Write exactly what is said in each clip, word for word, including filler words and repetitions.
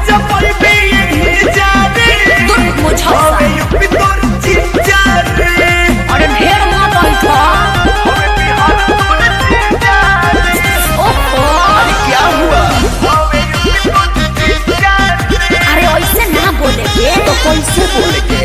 मजा पाइबे यही जा रे दूर मुझा हवे यूपी तोर जीजा रे अरे ढेर मत बैठा हवे बिहार तोर जीजा रे ओहो अरे क्या हुआ हवे यूपी तोर जीजा रे अरे ऐसे ना बोले के तो कैसे बोले के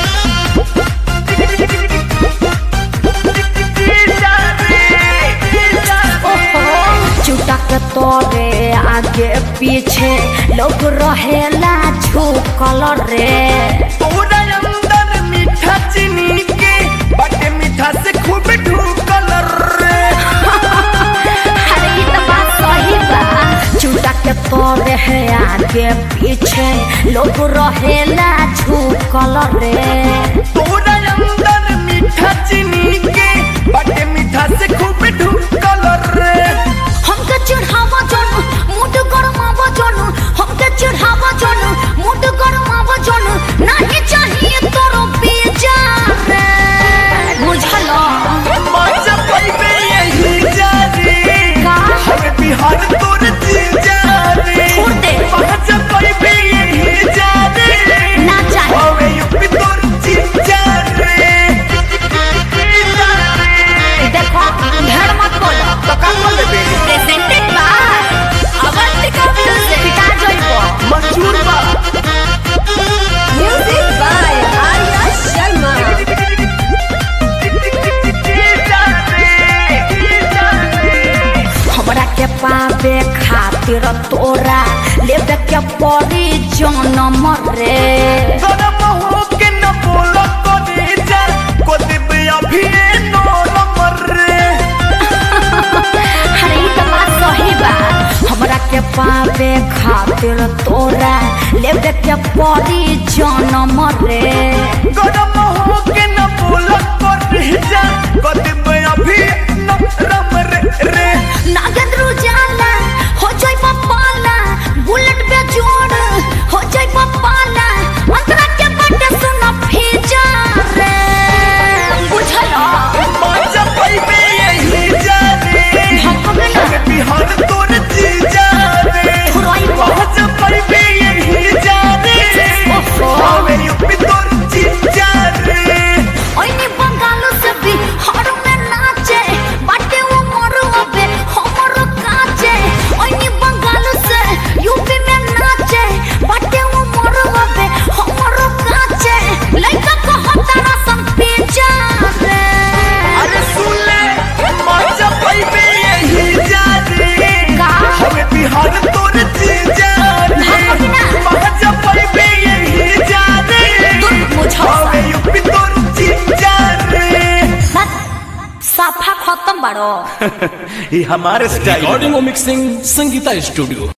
चुटक तोरे आगे पीछे लोग रहेला झुकल रे तोरा अंदर मीठा चीनी के बटे मीठा से खूब ढूकल रे अरे ये तो बात सही बा चुटक तोरे है आगे पीछे लोग रहेला झुकल रे तोरा अंदर मीठा चीनी के बटे मीठा से खूब ढूकल रे हमके चिढ़ावा जानू मुड गरमावा जानू हमके चिढ़ावा जानू मुड गरमावा जानू नहीं चाहिए तोरो बीजा रे बुझलो मजा पाइबे यही जा रे का हमें बिहार तोर जीजा रे छोड़ दे मजा पाइबे यही जा रे ना चाहिए हमें यूपी तोर जीजा रे देखो ढेर मत बोलो तो का बोले बे प्रेजेंटेड बाय अवंतिका म्यूजिक पिटा जइबो मंजूर बा म्यूजिक बाय आर्या शर्मा जीजा रे जीजा रे हमरा के पावे खातिर तोरा लेबे के पड़ी जनम रे गरम हो के न बोलो करे जा को दिबे अभी नो नंबर रे अरे ये तो बात सही बा हमरा के पावे खातिर तोरा लेबे के पड़ी जनम रे गरम हो के न बोलो करे जा को दिबे अभी नो नंबर रे नागेंद्र उजाला हो जाई पाला बुलेट पे जोड़ हो जाई पाला अंतरा के बटे सुन भेजा रे बुझलो मजा पाइबे यही जा रे हमें बिहार तोर जीजा रे फुराई बा मजा पाइबे यही जा रे हमें यूपी तोर जीजा रे ओइनी बंगालो से भी हर में नाचे बाटे वो मरो अबे हमरो काचे ओइनी बंगालो से यूपी में नाचे बाटे वो मरो अबे हमरो काचे लइका को हतारा सम पेचा रे अरे सुन ले मजा पाइबे यही जा रे का हमें बिहार तोर जीजा रे मजा पाइबे यही जा रे दूर मुझा हमें यूपी तोर जीजा रे साफा खत्म बाड़ो ये हमारे स्टाइल रिकॉर्डिंग और मिक्सिंग संगीता स्टूडियो।